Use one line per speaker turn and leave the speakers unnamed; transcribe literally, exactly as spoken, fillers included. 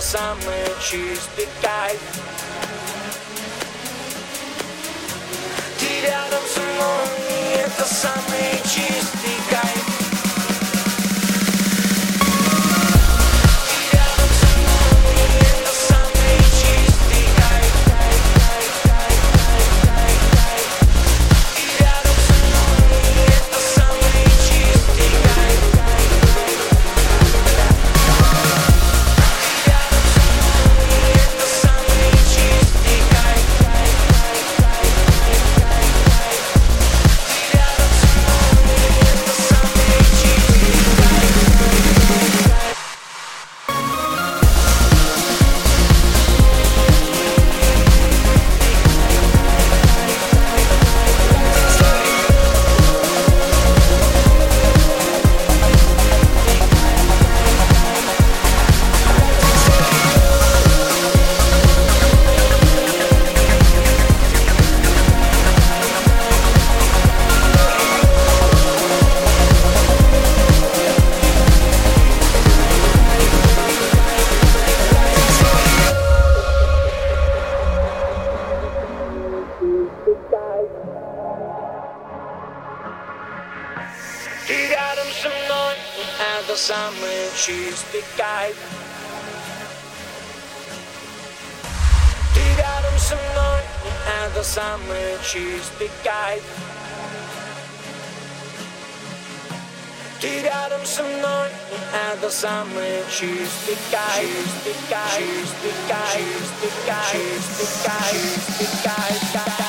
это самый чистый кайф. Ты рядом со мной, и это самый чистый кайф. Ты рядом со мной, это самый чистый кайф. Ты рядом со мной, это самый чистый кайф. Ты рядом со мной, это самый чистый кайф. Чистый кайф, чистый кайф, чистый кайф, чистый кайф, чистый кайф.